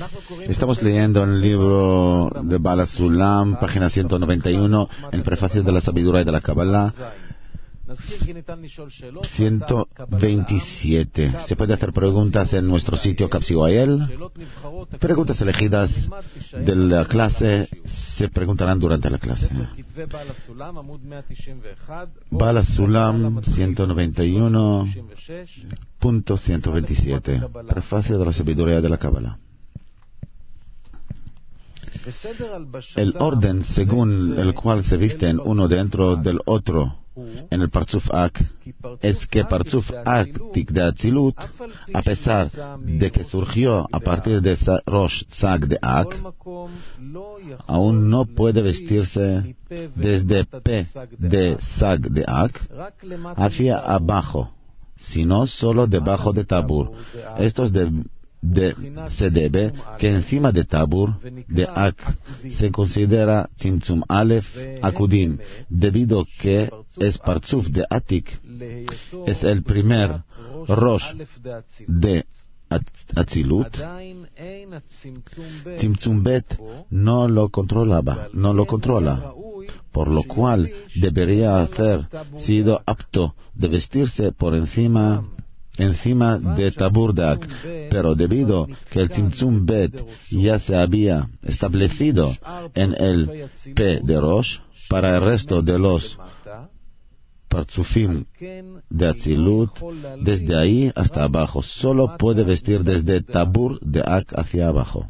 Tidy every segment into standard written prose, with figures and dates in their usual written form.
Estamos leyendo en el libro de Bala Sulam, página 191, el prefacio de la sabiduría de la Kabbalah, 127. Se puede hacer preguntas en nuestro sitio Capsigoayel. Preguntas elegidas de la clase se preguntarán durante la clase. Bala Sulam 191.127. Prefacio de la sabiduría de la Kabbalah. El orden según el cual se visten uno dentro del otro en el Parzuf Ak es que Parzuf Aktik de Atzilut, a pesar de que surgió a partir de Rosh Tzag de Ak, aún no puede vestirse desde P de Tzag de Ak hacia abajo, sino solo debajo de Tabur. Esto es se debe que encima de Tabur, de Ak, se considera Tzimtzum Aleph Akudim, debido que es Parzuf de Atik, es el primer Rosh de Atzilut. Tzimtzum Bet no lo controla, por lo cual debería haber sido apto de vestirse por encima de Tabur de Ak, pero debido que el Tzimtzum Bet ya se había establecido en el P de Rosh, para el resto de los Parzufim de Atzilut, desde ahí hasta abajo, solo puede vestir desde Tabur de Ak hacia abajo.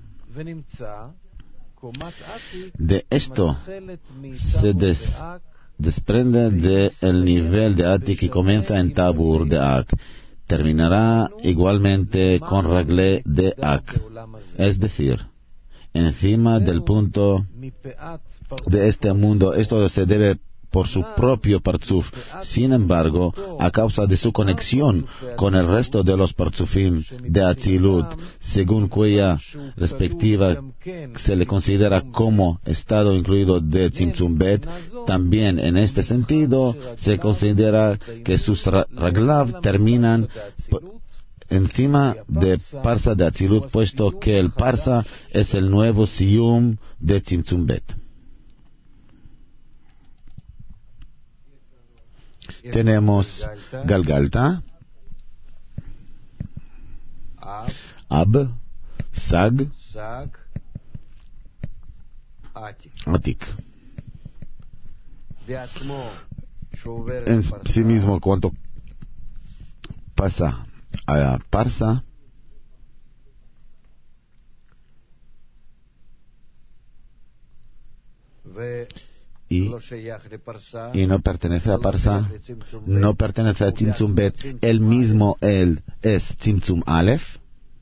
De esto se desprende del nivel de Atik que comienza en Tabur de Ak. Terminará igualmente con Ragle de Ak, es decir, encima del punto de este mundo. Esto se debe por su propio Parzuf. Sin embargo, a causa de su conexión con el resto de los Parzufim de Atzilut, según cuya respectiva se le considera como estado incluido de Tzimtzum Bet, también en este sentido se considera que sus Raglav terminan encima de Parsa de Atzilut, puesto que el Parsa es el nuevo Siyum de Tzimtzum Bet. Tenemos Galgalta, Ab, Sag, Atik. En sí mismo, cuando pasa a Parsa, y no pertenece a Parsa, no pertenece a Tzimtzum Bet, él mismo es Tzimtzum Aleph,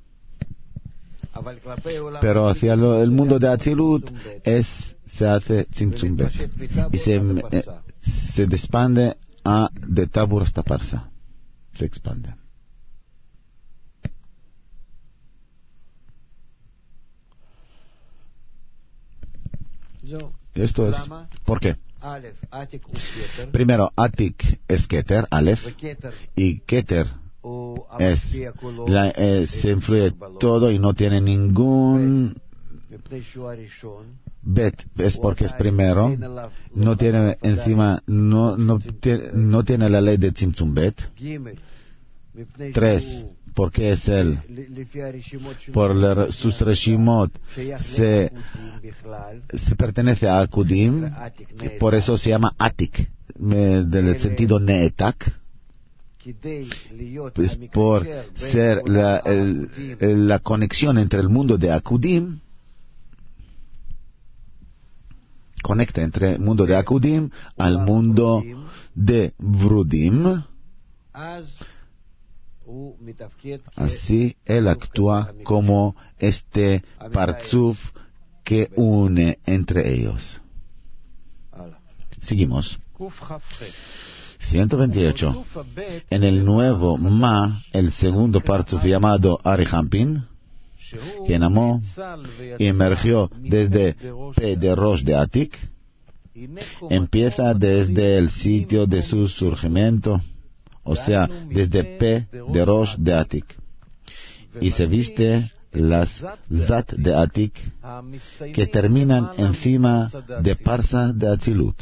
pero hacia el mundo de Atzilut se hace Tzimtzum Bet y se expande de Tabur hasta Parsa, se expande. Esto es, ¿por qué? Primero, Atik es Keter, Aleph, y Keter se influye todo y no tiene ningún Bet, es porque es primero, no tiene encima, no tiene la ley de Tzimtzum Bet. 3, porque es él, por sus Reshimot se pertenece a Akudim, por eso se llama Atik, del sentido Neetak, pues por ser la conexión entre el mundo de Akudim, conecta entre el mundo de Akudim al mundo de Vrudim. Así él actúa como este Parzuf que une entre ellos. Seguimos. 128. En el nuevo Ma, el segundo Parzuf llamado Arihampin, quien amó y emergió desde P de Rosh de Atik, empieza desde el sitio de su surgimiento, o sea, desde P de Rosh de Atik, y se viste las Zat de Atik, que terminan encima de Parsa de Atzilut.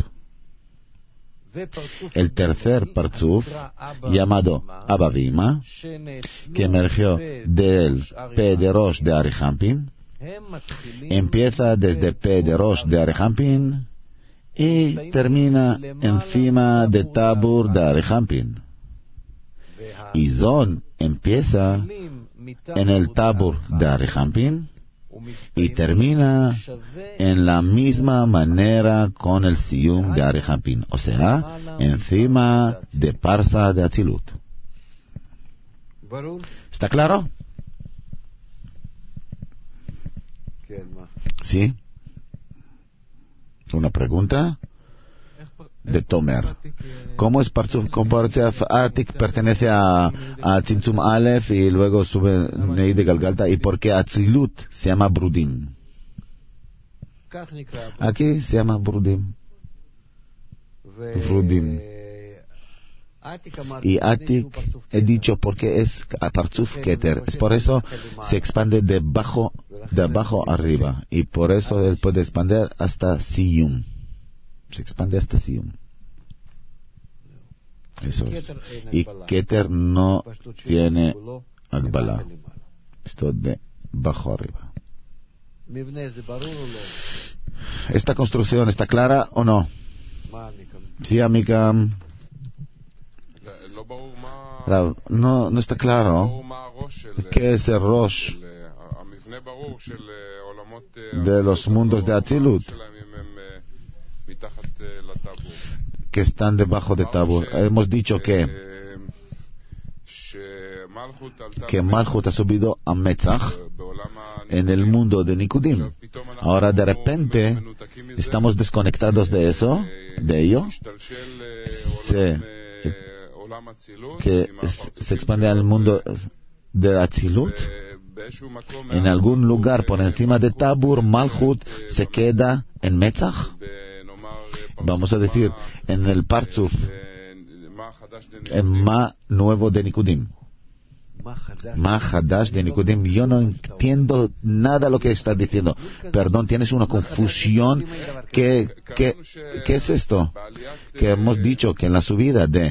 El tercer Partzuf, llamado Abba Vima, que emergió del P de Rosh de Arihampin, empieza desde P de Rosh de Arihampin y termina encima de Tabur de Arihampin. Y Zon empieza en el Tabur de Arihampin y termina en la misma manera con el Siyum de Arihampin, o sea, encima de Parsa de Atzilut. ¿Está claro? ¿Sí? ¿Una pregunta? De Tomer. ¿Cómo es Partzuf Atik pertenece a Tzimtzum Aleph y luego sube Nei de Galgalta? ¿Y por qué Atzilut se llama Brudim? Aquí se llama Brudim. Y Atik he dicho porque es Partzuf Keter. Es por eso se expande de abajo arriba. Y por eso él puede expandir hasta Siyum. Se expande hasta Siyum. Eso es. Y Keter no tiene Agbala. Esto de bajo arriba. ¿Esta construcción está clara o no? Sí, Amikam. No está claro. ¿Qué es el Rosh de los mundos de Atzilut que están debajo de Tabur? Hemos dicho que Malchut ha subido a Metzach en el mundo de Nikudim. Ahora de repente estamos desconectados de eso, de ello, que se expande al mundo de Atzilut. En algún lugar por encima de Tabur, Malchut se queda en Metzach. Vamos a decir, en el Partzuf, en Ma nuevo de Nikudim. Ma Hadash de Nikudim. Yo no entiendo nada lo que está diciendo. Perdón, tienes una confusión. ¿Qué es esto? Que hemos dicho que en la subida de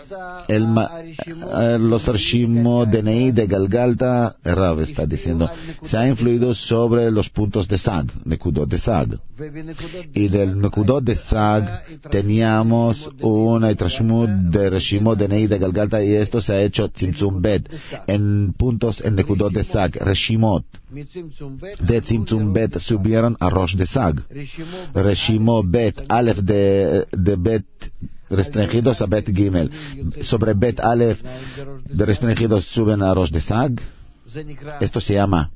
los Reshimo de Nei de Galgalta, Rav está diciendo, se ha influido sobre los puntos de Sag, Nekudot de Sag. Y del Nekudot de Sag teníamos una Itrashmut de Reshimo de Nei de Galgalta, y esto se ha hecho Tzimtzum Bet en puntos en Nekudot de Sag. Reshimot de Tzimtzum Bet subieron a Rosh de Sag. Reshimo Bet, Aleph de Bet restringidos a Bet Gimel. Sobre Bet Aleph de restringidos suben a Rosh de Sag. Esto se llama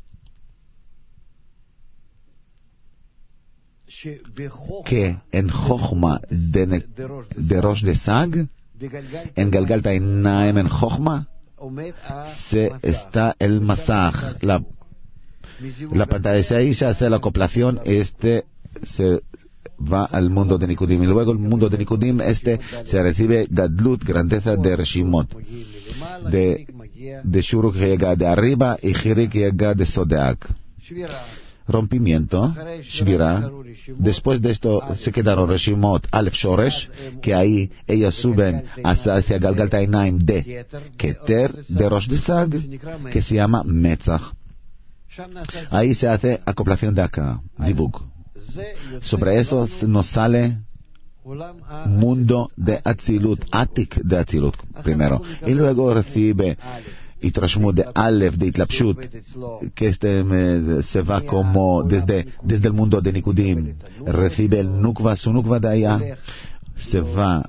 que en Chochma de Rosh de Sag, en Galgalta y Naem en Chochma, se está el Masaj, la pantalla. Si ahí se hace la acoplación, se va al mundo de Nikudim. Y luego el mundo de Nikudim, se recibe Gadlut, grandeza de Reshimot. De Shuruk llega de arriba y Chirik llega de Sodeak. Rompimiento, Shvira. Después de esto se quedaron Reshimot, Aleph Shoresh, que ahí ellos suben hacia Galgalta y Naim de Keter, de Rosh de Sag, que se llama Metzach. Ahí se hace acoplación de acá, Zivug. Sobre eso nos sale mundo de Atzilut, Atik de Atzilut primero, y luego recibe Itrashmut de Aleph de Itlapshut, que se va como desde el mundo de Nikudim, recibe el Nukva, su Nukva de allá, se va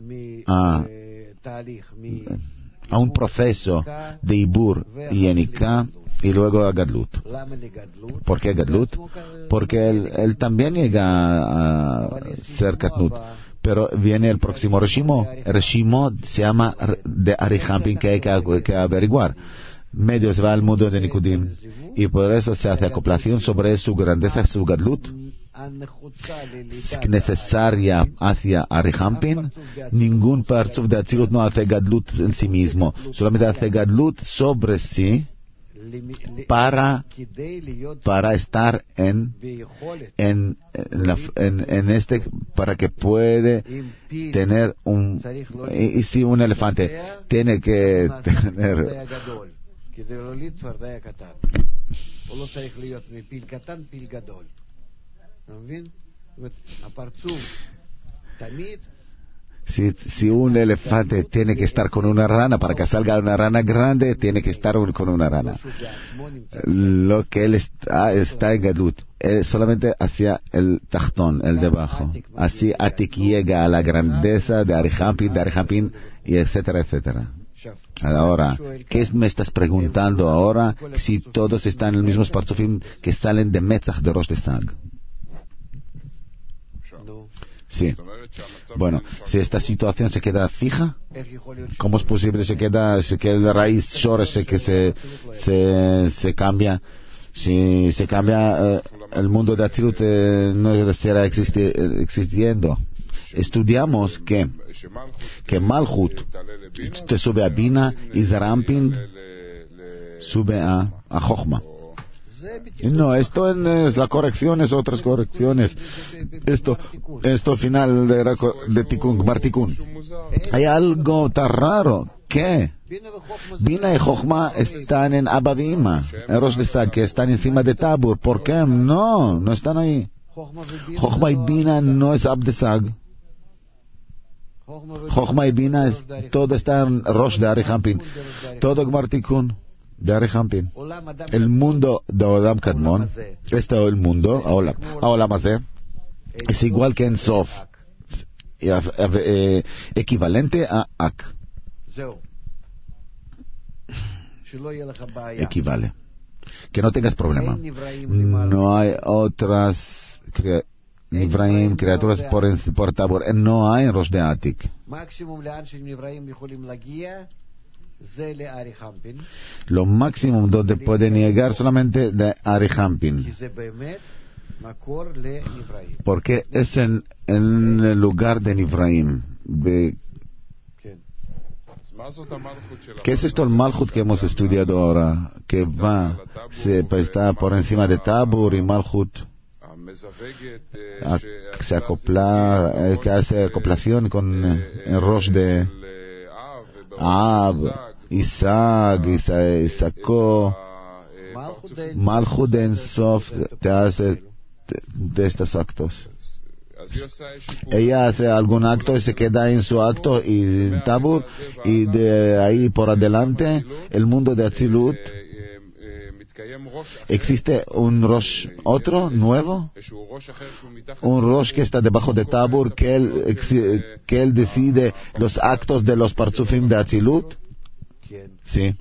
a un proceso de Ibur y Enika, y luego a Gadlut. ¿Por qué Gadlut? Porque él también llega a ser Katnut. Pero viene el próximo Reshimo. Reshimo se llama de Arihampin, que hay que averiguar. Medio se va al mundo de Nikudim. Y por eso se hace acoplación sobre su grandeza, su Gadlut necesaria hacia Arihampin. Ningún Partzuf de Atzilut no hace Gadlut en sí mismo. Solamente hace Gadlut sobre sí, para estar para que puede tener y si un elefante tiene que tener si un elefante tiene que estar con una rana, para que salga una rana grande, tiene que estar con una rana. Lo que él está en Gadlut, solamente hacia el tachtón, el debajo. Así Atik llega a la grandeza de Arihampin, y etcétera, etcétera. Ahora, ¿qué me estás preguntando ahora? Si todos están en el mismo Parzufim que salen de Metzach de Rosh de Sag. Sí. Bueno, si esta situación se queda fija, ¿cómo es posible que la raíz Shoresh que se cambia? Si se cambia, el mundo de Atzilut no será existiendo. Estudiamos que Malchut te sube a Bina y Zerampin sube a Chochma. No, esto es la corrección, es otras correcciones. Esto final de Tikkun, Gmar Tikkun. Hay algo tan raro. ¿Qué? Bina y Chochma están en Abba Vima, en Rosh Desag, que están encima de Tabur. ¿Por qué? No están ahí. Chochma y Bina no es Abdesag. Chochma y Bina todo está en Rosh de Arihampin. Todo Gmar Tikkun de Arihampin. El mundo de Olam Kadmon, el mundo, Olam Hazeh, es igual que en Sof, equivalente a Ak. Equivale. Que no tengas problema. No hay otras Nivraim, criaturas por Tabor. No hay en Rosh de Atik. Lo máximo donde puede llegar solamente de Arihampin, porque es en el lugar de Nivraim. ¿Qué es esto el Malchut que hemos estudiado ahora? Que está por encima de Tabur y Malchut, se acopla, que hace acoplación con el Rosh de Ab, Isaac, Isacó. Malchut de Ensof te hace de estos actos. Ella hace algún acto y se queda en su acto y en Tabur, y de ahí por adelante el mundo de Atzilut existe un Rosh, otro nuevo, un Rosh que está debajo de Tabur, que él decide los actos de los Parzufim de Atzilut. Sí.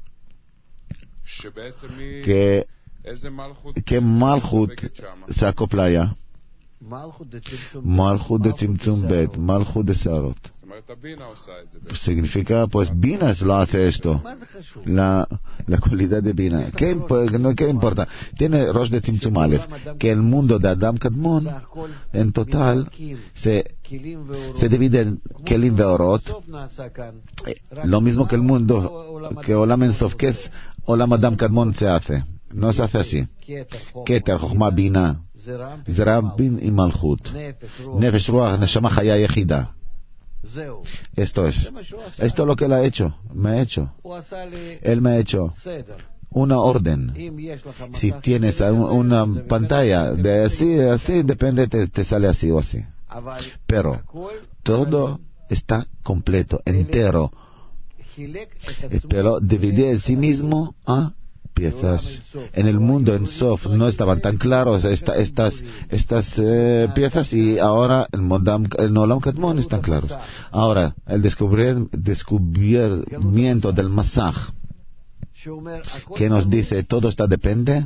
Que Malchut se acopla allá. Malchut de Tzimtzum Bet, Malchut de Sarot. Significa, pues Bina lo hace esto. La cualidad de Bina. ¿Qué importa? Tiene Rosh de Tzimtzum Aleph, que el mundo de Adam Kadmon, en total, se divide en Kelim ve Orot. Lo mismo que el mundo, que Olam Ensof, que es Olam Adam Kadmon, se hace. No se hace así. Keter, Chochma, Bina, Zerampin y Malchut. Nefesh, Ruach, Neshama, Chaya, Yechida. Esto es lo que él ha hecho, él me ha hecho una orden. Si tienes una pantalla de así depende, te sale así o así, pero todo está completo, entero, pero divide en sí mismo a piezas. En el mundo en Sof no estaban tan claros estas piezas, y ahora en Olam Kadmon están claros. Ahora el descubrimiento del Masaj, que nos dice todo está depende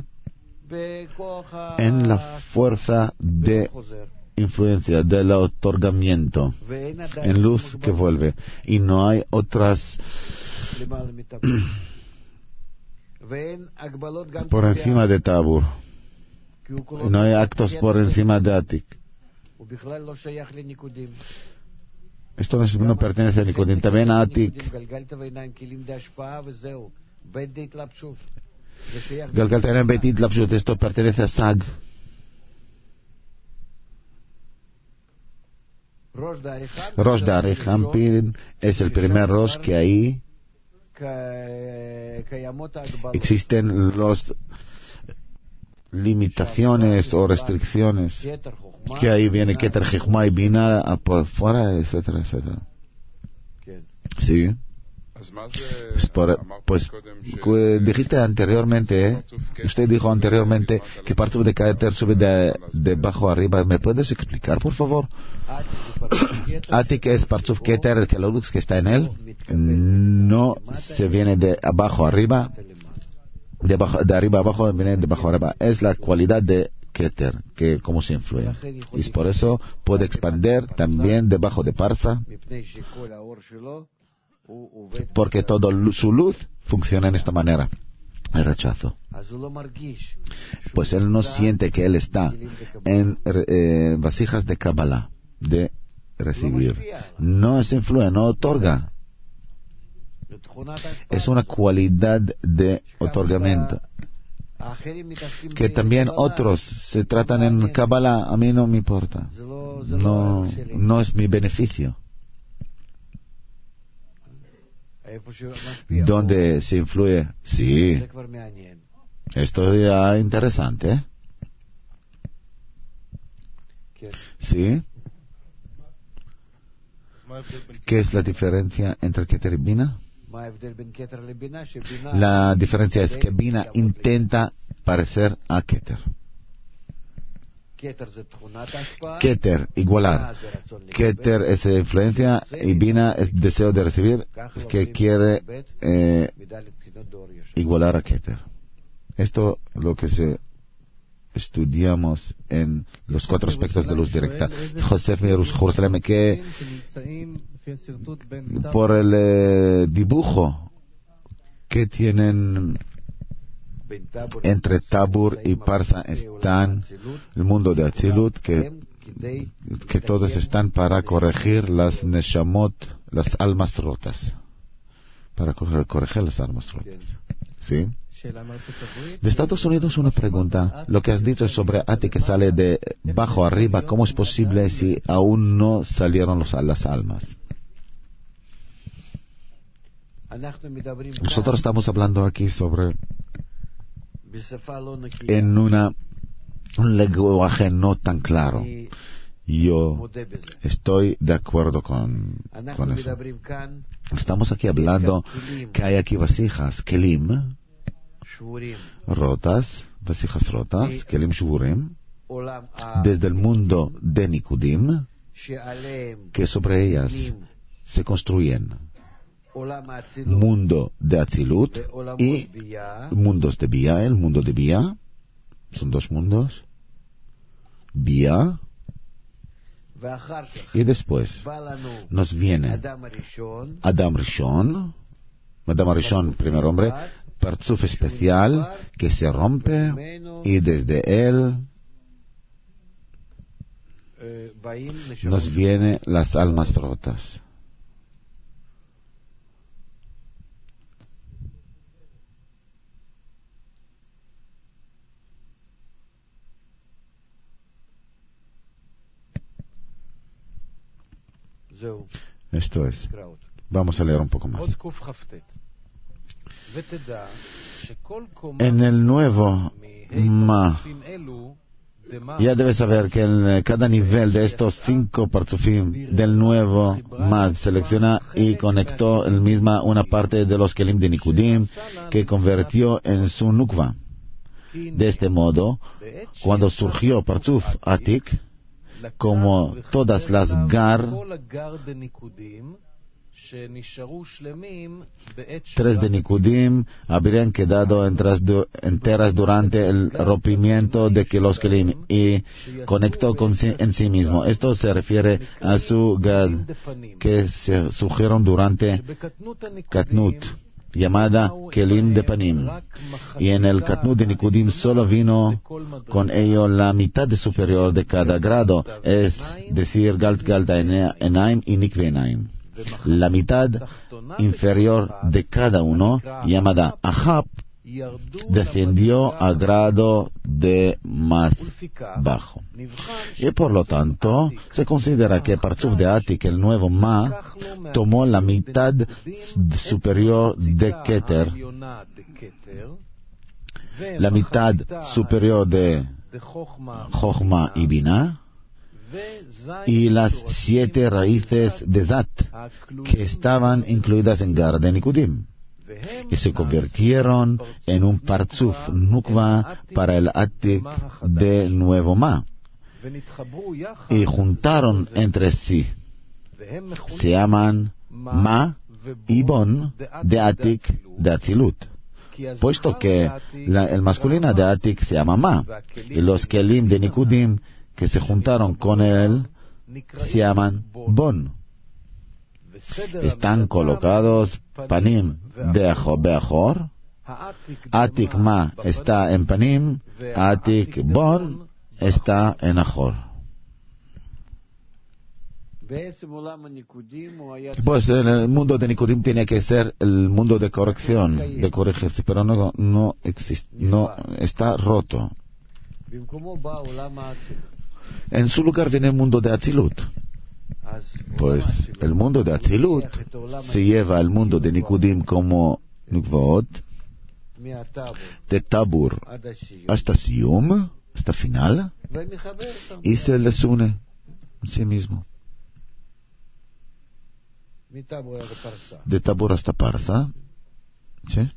en la fuerza de influencia del otorgamiento, en luz que vuelve, y no hay otras por encima de Tabur, no hay actos por encima de Atik. Esto no pertenece a Nikudim, también a Atik. Galgal Tainam Betit Lapshut, esto pertenece a Sag. Rosh Darich Hampin es el primer Rosh que ahí existen las limitaciones o restricciones, que ahí viene Keter Chechma y Bina por fuera, etcétera, etcétera. Sí. Pues dijiste anteriormente, usted dijo anteriormente que Partzuf de Keter sube de abajo arriba. ¿Me puedes explicar, por favor? Atik es Partzuf Keter, el Kelodux que está en él. No se viene de abajo arriba, de arriba abajo, viene de abajo arriba. Es la cualidad de Keter, que cómo se influye. Y por eso puede expandir también debajo de Parsa, porque toda su luz funciona en esta manera. El rechazo. Pues él no siente que él está en vasijas de Kabbalah, de recibir. No se influye, no otorga. Es una cualidad de otorgamiento. Que también otros se tratan en Kabbalah, a mí no me importa. No es mi beneficio. Donde se influye, sí. Esto ya interesante, ¿eh? Sí. ¿Qué es la diferencia entre Keter y Bina? La diferencia es que Bina intenta parecer a Keter. Keter, igualar. Keter es influencia y Bina es deseo de recibir, que quiere igualar a Keter. Esto lo que estudiamos en los 4 aspectos de luz directa. Josef Jerusalén, que por el dibujo que tienen entre Tabur y Parsa están el mundo de Atzilut, que todos están para corregir las Neshamot, las almas rotas. Para corregir las almas rotas. ¿Sí? De Estados Unidos una pregunta. Lo que has dicho sobre Ati que sale de bajo arriba, ¿cómo es posible si aún no salieron las almas? Nosotros estamos hablando aquí sobre en un lenguaje no tan claro. Yo estoy de acuerdo con eso. Estamos aquí hablando que hay aquí vasijas, kelim, rotas, vasijas rotas, kelim shuburim, desde el mundo de Nikudim, que sobre ellas se construyen mundo de Atzilut y mundos de Bia. El mundo de Bia son 2 mundos, Bia, y después nos viene Adam Rishon, primer hombre, Partzuf especial que se rompe, y desde él nos vienen las almas rotas. Esto es. Vamos a leer un poco más. En el nuevo Ma, ya debes saber que en cada nivel de estos 5 partzufim del nuevo Ma selecciona y conectó el misma una parte de los kelim de Nikudim que convirtió en su nukva. De este modo, cuando surgió Partzuf Atik, como todas las Gar, 3 de Nikudim habrían quedado enteras durante el rompimiento de los Kelim y conectó en sí mismo. Esto se refiere a su Gad que se surgieron durante Katnut, llamada Kelim de Panim, y en el Katnut de Nikudim solo vino con ello la mitad superior de cada grado, es decir, Galt Enaim y Nikve Enaim. La mitad inferior de cada uno, llamada Ahab, descendió a grado de más bajo. Y por lo tanto, se considera que Partzuf de Atik, el nuevo Ma, tomó la mitad superior de Keter, la mitad superior de Chochma y Binah, y las 7 raíces de Zat, que estaban incluidas en Gar de Nikudim, y se convirtieron en un Partzuf Nukva para el Atik de nuevo Ma, y juntaron entre sí. Se llaman Ma y Bon de Atik de Atzilut, puesto que el masculino de Atik se llama Ma, y los Kelim de Nikudim que se juntaron con él se llaman Bon. Están colocados Panim de Beachor, Atik Ma está en Panim, Atik Bon está en Achor. Pues el mundo de Nikudim tiene que ser el mundo de corrección, de corregirse, pero no existe, no está roto. En su lugar viene el mundo de Atzilut. Pues el mundo de Atzilut se lleva al mundo de Nikudim como Nukvaot, de Tabur hasta Siyum, hasta final, y se les une en sí mismo. De Tabur hasta Parsa, ¿sí?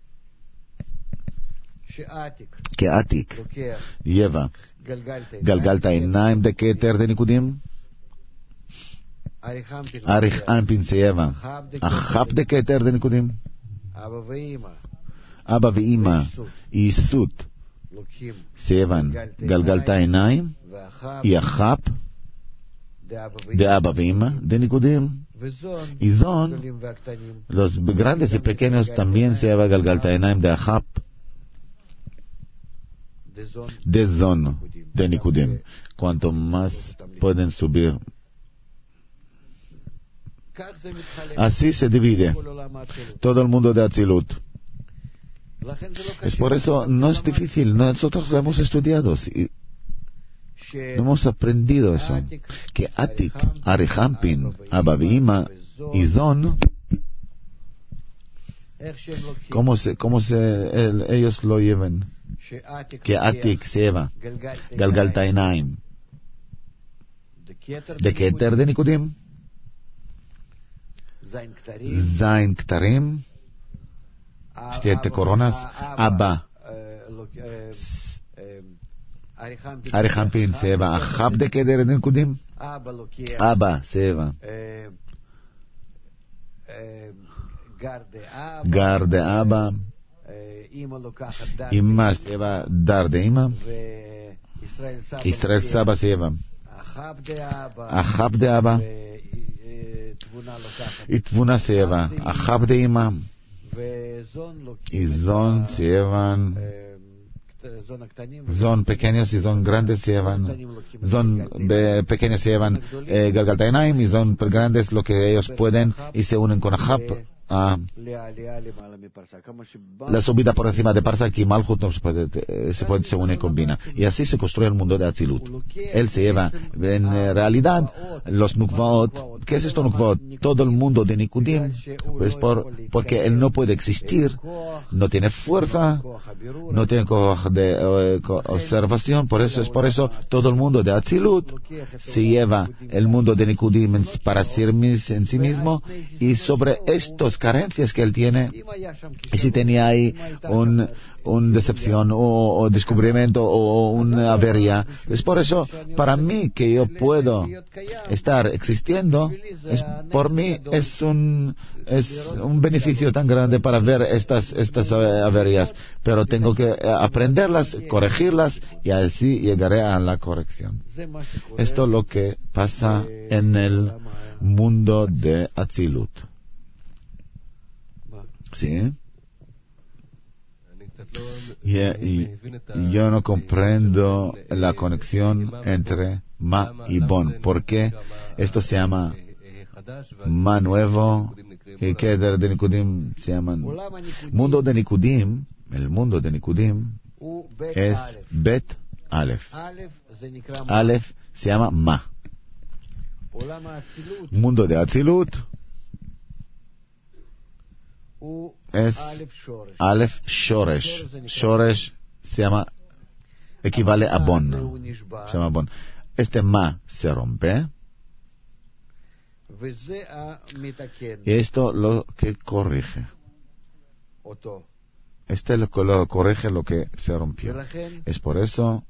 Que Atik lleva Galgalta Einaim de Keter de Nikudim, Arich Anpin se lleva Achab de Keter de Nikudim, Abba Veima y Sut se llevan Galgalta Einaim y Achab de Abba Veima de Nikudim, y Zon, los grandes y pequeños, también se lleva Galgalta Einaim de Achab de Zon de Nikudim. Cuanto más pueden subir, así se divide todo el mundo de Atzilut. Es por eso no es difícil, nosotros lo hemos estudiado y hemos aprendido eso, que Atik, Arihampin, Abba Veima y Zon, ellos lo llevan, que Atik se lleva Galgalta Einaim de Keter de Nikudim, Zain Ktarim, 7 coronas, Abba Arihampin se lleva Achab de Keter de Nikudim, Abba se lleva Gar de Abba, Ima se lleva Dar de Ima, Israel Saba se lleva Achab de Abba, y Tvuna se lleva Achab de Ima, y Zon se llevan Zon pequeños y Zon grandes se llevan Zon pequeños se llevan Galgalta Einaim, y Zon grandes lo que ellos pueden y se unen con Achab a la subida por encima de Parsa, que Malchut se une y combina, y así se construye el mundo de Atzilut. Él se lleva en realidad los Nukvaot. ¿Qué es esto Nukvaot? Todo el mundo de Nikudim, pues porque él no puede existir, no tiene fuerza, no tiene de observación. Por eso todo el mundo de Atzilut se lleva el mundo de Nikudim para en sí mismo, y sobre estos carencias que él tiene, y si tenía ahí una decepción o descubrimiento o una avería, es por eso, para mí, que yo puedo estar existiendo, por mí es un beneficio tan grande para ver estas averías, pero tengo que aprenderlas, corregirlas, y así llegaré a la corrección. Esto es lo que pasa en el mundo de Atzilut. ¿Sí? Y yo no comprendo la conexión entre Ma y Bon. ¿Por qué esto se llama Ma nuevo y Keter de Nikudim se llaman? Mundo de Nikudim El mundo de Nikudim es Bet Aleph. Aleph se llama Ma. Mundo de Atzilut es Aleph Shoresh. Shoresh se llama, equivale a Bon. Se llama Bon. Este Ma se rompe. Y esto lo que corrige. Este lo corrige lo que se rompió. Es por eso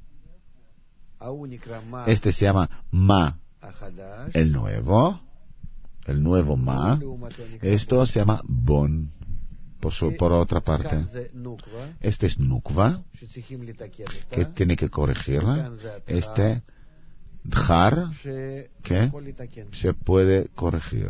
este se llama Ma, el nuevo Ma. Esto se llama Bon. Por otra parte, este es Nukva, que tiene que corregirla. Este Dhar, que se puede corregir.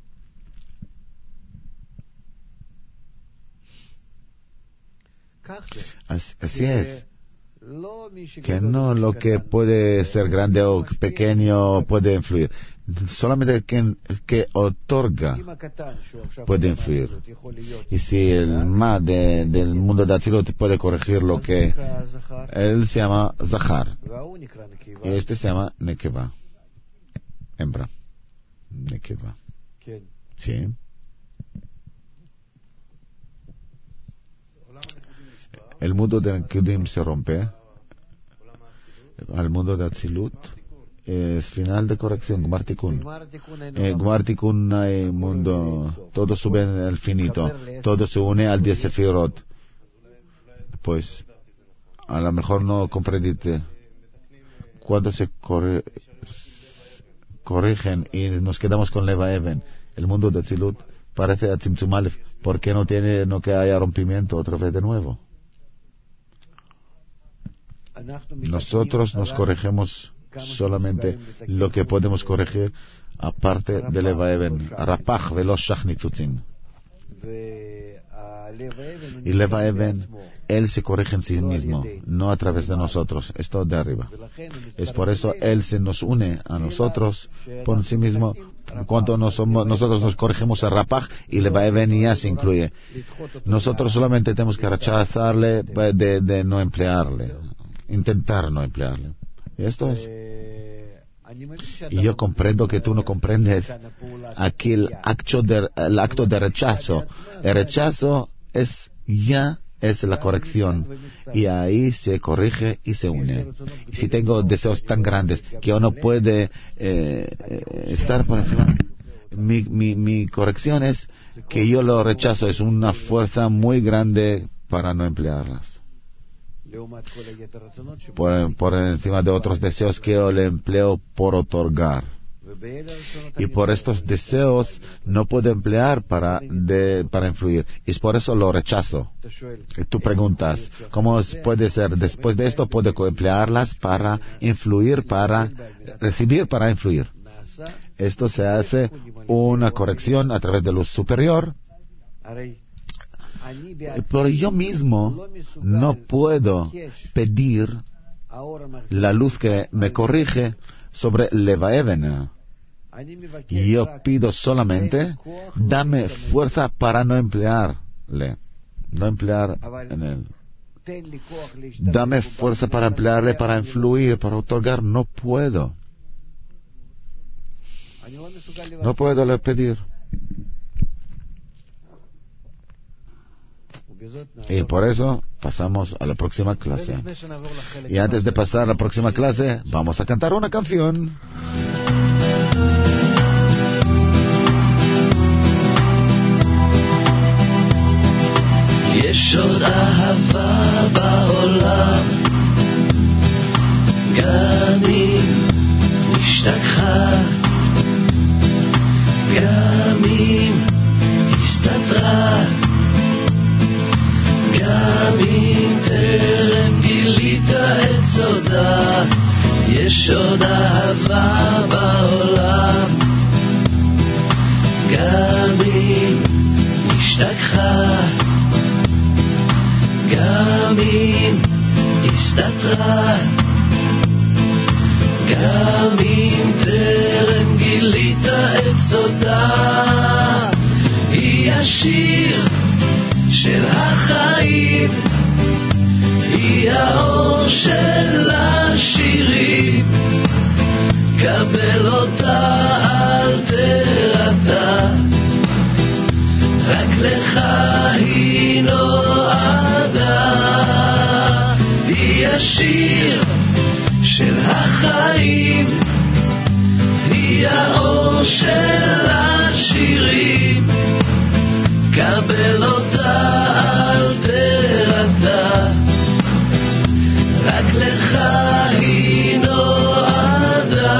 Así es. Que no lo que puede ser grande o pequeño puede influir. Solamente que otorga puede influir. Y si el Ma del mundo de Atzilut puede corregir lo que él se llama Zahar, y este se llama Nekeva, hembra. Nekeva. Sí. El mundo de Nikudim se rompe. Al mundo de Atzilut es final de corrección. Gmar Tikun. Gmar Tikun hay mundo. Todo sube al finito. Todo se une al 10 Sefirot. Pues a lo mejor no comprendiste. Cuando se corrigen y nos quedamos con Leva Even, el mundo de Atzilut parece a Tzimtzum Aleph. ¿Por qué no que haya rompimiento otra vez de nuevo? Nosotros nos corregimos solamente lo que podemos corregir, aparte de Leva Even, Rapach veloz Shach Nitzutzin. Y Leva Even, él se corrige en sí mismo, no a través de nosotros. Esto de arriba. Es por eso él se nos une a nosotros por sí mismo. Cuando nosotros nos corregimos a Rapach, y Leva Even ya se incluye. Nosotros solamente tenemos que rechazarle de no emplearle. Intentar no emplearle. Y esto es. Y yo comprendo que tú no comprendes aquí el acto de rechazo. El rechazo es la corrección. Y ahí se corrige y se une. Y si tengo deseos tan grandes que uno puede estar por encima, mi corrección es que yo lo rechazo. Es una fuerza muy grande para no emplearlas. Por encima de otros deseos que yo le empleo por otorgar. Y por estos deseos no puedo emplear para influir. Y es por eso lo rechazo. Y tú preguntas, ¿cómo puede ser? Después de esto puedo emplearlas para influir, para recibir, para influir. Esto se hace una corrección a través de luz superior. Pero yo mismo no puedo pedir la luz que me corrige sobre Leva Even. Yo pido solamente, dame fuerza para no emplearle, no emplear en él. Dame fuerza para emplearle, para influir, para otorgar. No puedo. No puedo le pedir. Y por eso pasamos a la próxima clase. Y antes de pasar a la próxima clase, vamos a cantar una canción. יש עוד אהבה בעולם, גם אם השתכחה, גם אם הסתתרה, גם אם טרם גילית את סודה. יש עוד אהבה בעולם, גם אם השתכחה, גם אם הסתתרה, גם אם טרם גילית את סודה. היא השיר של החיים, של החיים, היא האור של השירים, קבל אותה אל תירתע, רק לך היא נועדה.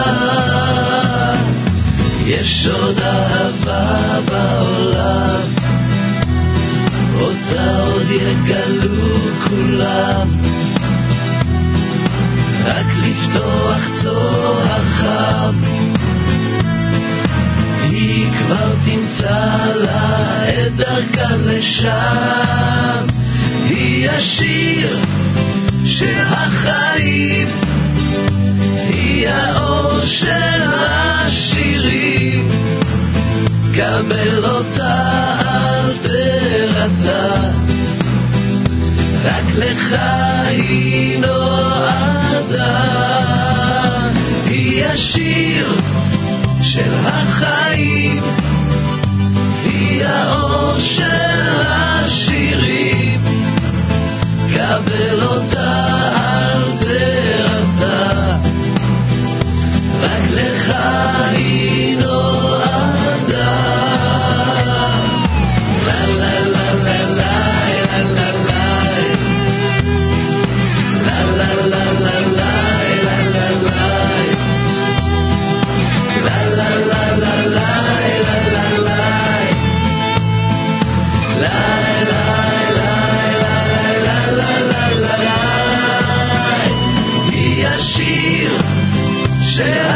יש עוד אהבה בעולם, אותה עוד יגלו כולם, רק לפתוח צוהר חם, היא כבר תמצא לה את דרכה לשם. היא השיר של החיים, היא האור של השירים, קבל אותה אל תירתע, רק לך היא נועדה. היא השיר של החיים, היא האור של השירים, קבל אותה אל תירתע, רק לך היא נועדה. לה לה לה לה לה לה לה לה לה לה השיר